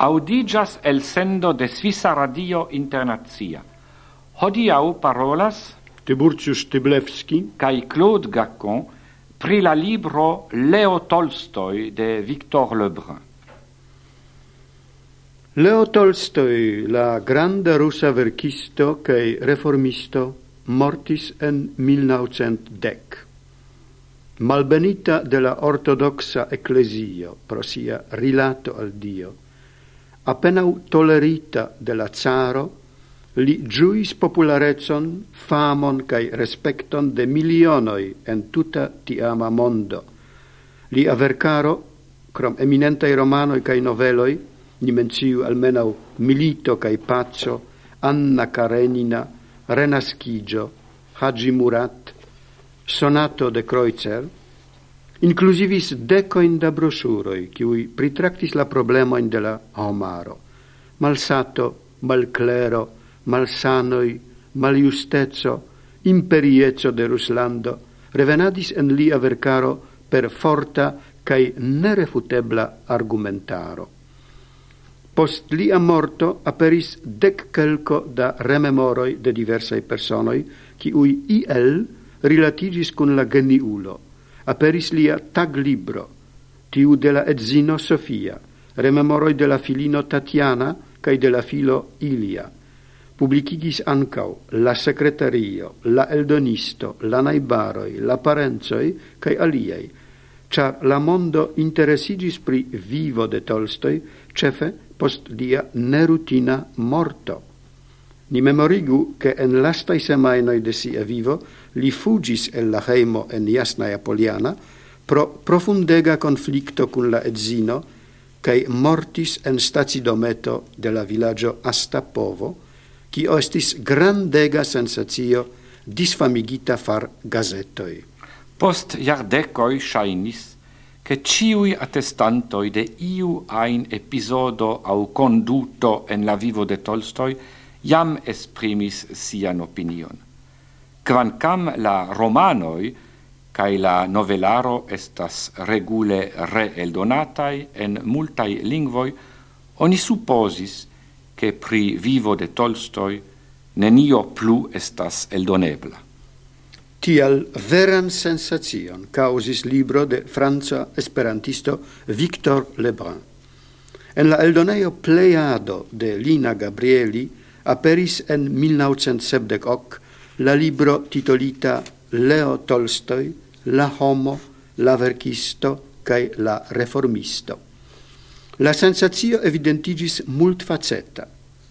Audigas el sendo de Svisa Radio Internazia. Hodiau parolas Tiburcius Tyblewski kai Claude Gacon pri la libro Leo Tolstoi de Victor Lebrun. Leo Tolstoi, la granda russa verkisto kaj reformisto, mortis en 1910. Malbenita de la ortodoxa ecclesio pro sia rilato al Dio, appenau tolerita de la caro, li giuis popularecon, famon cae respecton de milionoi en tuta tiama mondo. Li avercaro, crom eminentai romanoi cae noveloi, ni menciu almenau Milito cae Paco, Anna Karenina, Renaskigio, Hagi Murat, Sonato de Kreutzer, inclusivis decoin da brosuroi, kiui pritractis la problemoin de la homaro. Malsato, malclero, malsanoi, maljustezo, imperiezo de Ruslando, revenadis en lia vercaro per forta cae nerefutebla argumentaro. Post lia morto aperis deccelco da rememoroi de diversai personoi, kiui iel rilatigis cun la geniulo. Aperis lia taglibro, tiu de la edzino Sofia, rememoroi de la filino Tatiana cae de la filo Ilia. Publicigis ancau la secretario, la eldonisto, la naibaroi, la parenzoi cae aliei, char la mondo interessigis pri vivo de Tolstoi, cefe post lia nerutina morto. Ni memorigu che en lastai semainoi de sia vivo li fugis el la heimo en Jasnaja Poliana pro profundega conflicto cun la edzino cae mortis en stacidometo de la villaggio Astapovo, cio estis grandega sensatio disfamigita far gazetoi. Post jardecoi shainis che ciui attestantoi de iu ein episodo au conduto en la vivo de Tolstoi iam esprimis sian opinion. Quancam la romanoi cae la novelaro estas regule reeldonatai en multai lingvoi, oni supposis che pri vivo de Tolstoi nenio plu estas eldonebla. Tial veran sensation causis libro de franca esperantisto Victor Lebrun. En la eldoneio Pleiado de Lina Gabrieli aperis en 1978 la libro titolita Leo Tolstoi, la homo, la verkisto cae la reformisto. La sensatio evidentigis multfaceta.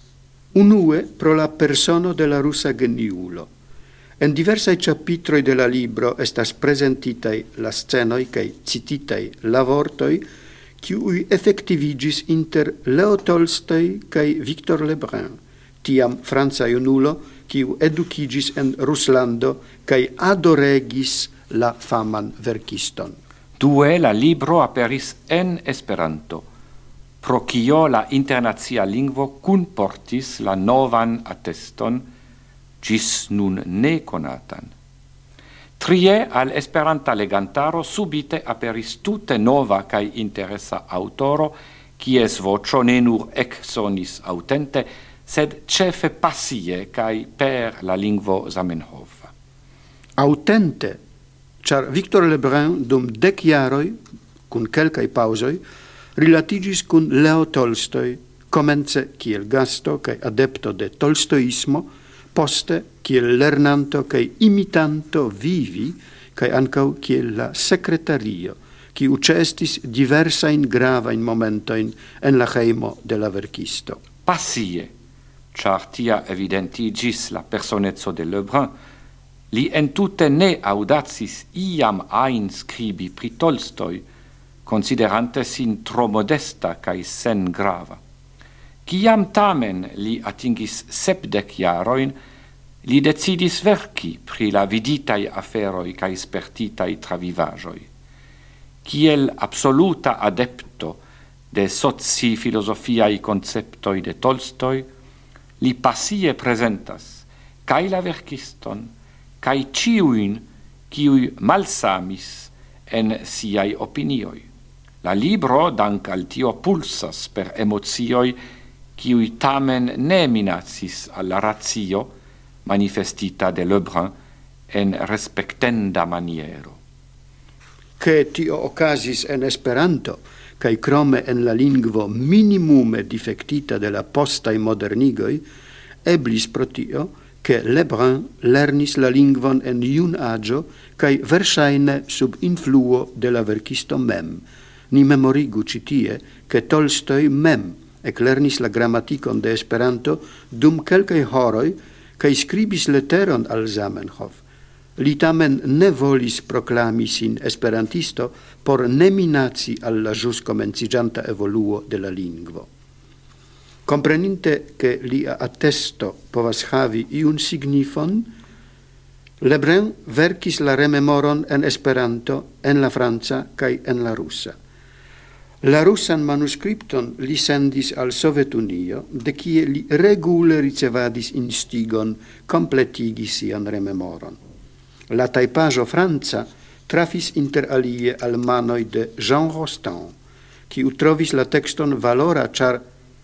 Unue pro la persono de la russa geniulo. En diversai chapitroi de la libro estas presentitai la scenoi cae cititai la vortoi kiui effectivigis inter Leo Tolstoi cae Victor Lebrun, tiam franca junulo kiu edukigis en Ruslando cae adoregis la faman verkiston. Due la libro aperis en Esperanto, pro cio la internazia lingvo cunportis la novan atteston gis nun neconatan. Trie al Esperanta legantaro subite aperis tute nova cae interessa autoro, quies vocio ne nur exsonis autente, sed cefe passie cae per la lingvo Zamenhof. Autente, char Victor Lebrun dum 10 jaroi, cun quelcae pausoi, rilatigis cun Leo Tolstoi, comence kiel gasto cae adepto de tolstoismo, poste kiel lernanto cae imitanto vivi, cae ancau kiel la secretario, qui ucestis diversain gravain momentoin en la heimo de la verkisto. Passie, char tia evidentigis la personezzo de Lebrun, li entute ne audacis iam ein scribi pri Tolstoi, considerante sin tro modesta cae sen grava. Ciam tamen li atingis 70 jaroin, li decidis verci pri la viditai aferoi cae spertitai travivagioi. Ciel absoluta adepto de soci filosofiai conceptoi de Tolstoi, li passie presentas cae la verciston, cae ciuin ciui malsamis en siai opinioi. La libro, dank al tio, pulsas per emozioi kiui tamen ne minacis alla ratio manifestita de Lebrun en respectenda maniero. Che tio occasis en Esperanto, cae crome en la lingvo minimume defectita de la postai modernigoi, eblis pro tio, che Lebrun lernis la lingvon en iun agio, cae versaine sub influo de la verkisto mem. Ni memorigu citie, che Tolstoi mem eclernis la grammaticon de Esperanto dum quelcae horoi, cae scribis letteron al Zamenhof. Li tamen ne volis proclami sin esperantisto por ne minaci alla jus comencigianta evoluo de la lingvo. Compreninte che lia attesto povas havi iun signifon, Lebrun verkis la rememoron en Esperanto, en la franca cae en la russa. La russan manuscripton li sendis al Sovetunio, de kie li regule ricevadis instigon completigi sian rememoron. La taipaggio franca trafis inter alie al manoi de Jean Rostand, qui trovis la texton valora, char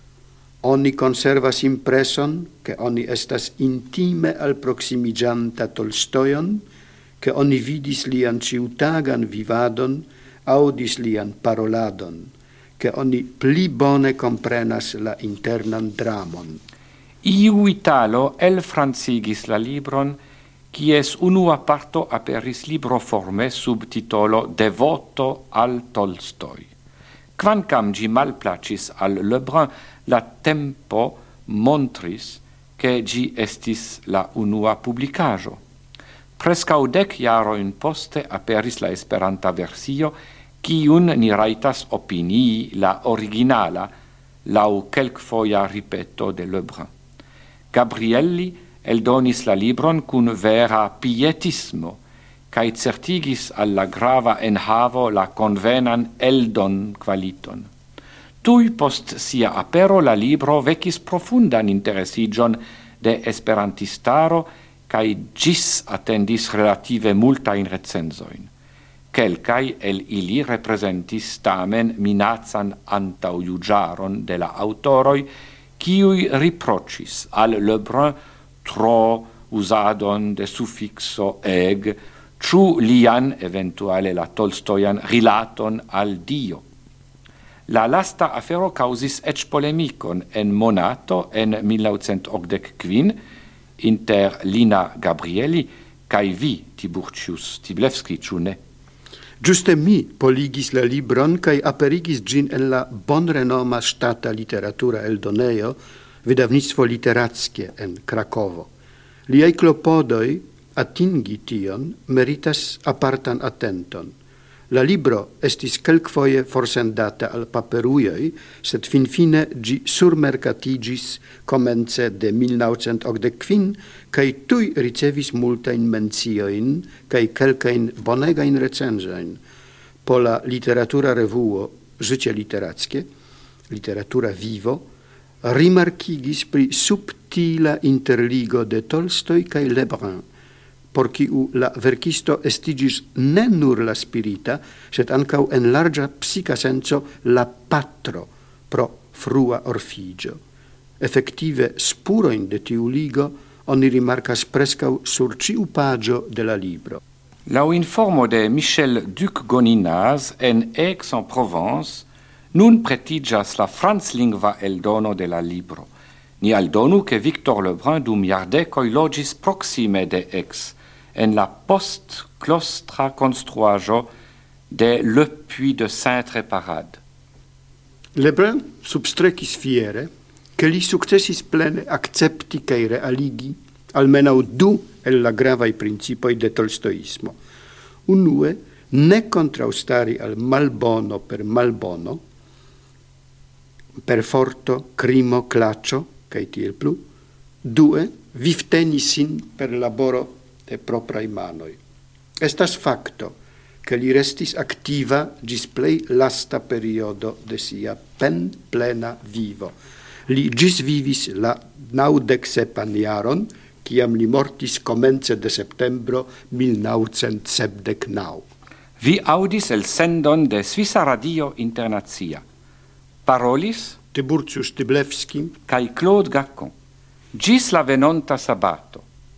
oni conservas impreson che oni estas intime al proximigianta Tolstoion, che oni vidis lian ciutagan vivadon, audis lian paroladon, che oni pli bone comprenas la internan dramon. Iu Italo elfrancigis la libron, quies unua parto aperis libroforme sub titolo Devoto al Tolstoi. Quancam gi malplacis al Lebrun, la tempo montris che gi estis la unua publicajo. Prescau 10 jaroin poste aperis la Esperanta versio, quiun ni raitas opinii la originala, lau quelquefoia ripeto de Lebrun. Gabrielli eldonis la libron cun vera pietismo, cae certigis alla grava enhavo la convenan eldon qualiton. Tui post sia apero la libro vecis profundan interesigion de esperantistaro, cae gis attendis relative multain recensoin. Quelcai el ili representis tamen minazan antauiugiaron de la autoroi, quiui riprocis al Lebrun tro usadon de suffixo eg, ciu lian, eventuale la Tolstoian, rilaton al Dio. La lasta afero causis ec polemicon en monato en 1985 inter Lina Gabrieli cae vi, Tiburcius Tiblewski, ciu ne? Giuste mi poligis la libron cae aperigis gin en la bonrenoma stata literatura eldoneio Wydawnictwo Literackie en Krakowo. Liai klopodoi atingi tion meritas apartan attenton. La libro estis kelkfoje forsendata al paperujoj, sed finfine gi surmercatigis komence de 1985 kaj tuj ricevis multajn menciojn kaj kelkajn bonegajn recenzojn. Po la literatura revuo Życie literackie, Literatura vivo, rimarkigis pri subtila interligo de Tolstoi kaj Lebrun, por kiu la verkisto estigis ne nur la spirita, sed ancau en larga psica senso la patro pro frua orfigio. Effective spuroin de tiu ligo oni rimarcas prescau sur ciu pagio de la libro. Lau informo de Michel Duc-Goninaz en Aix-en-Provence nun pretigas la franslingva eldono de la libro. Ni aldonu che Victor Lebrun dum jardecoi logis proxime de Aix, en la post-clostra construajo de Le Puy de Saint-Réparade. Lebrun substrecis fiere che li successis plene accepti cae realigi almenau 2 el la gravai principoi de tolstoismo. Unue, ne contraustari al malbono per malbono, per forto, crimo, clacio, cae tiel plu. 2, vivteni sin per laboro de proprai manoi. Estas facto che li restis activa gis plei lasta periodo de sia pen plena vivo. Li gis vivis la 97 jaron, ciam li mortis comence de septembro 1979. Vi audis el sendon de Svisa Radio Internazia. Parolis Tyburcius Tyblewski kai Claude Gacon. Gis la venonta sabato.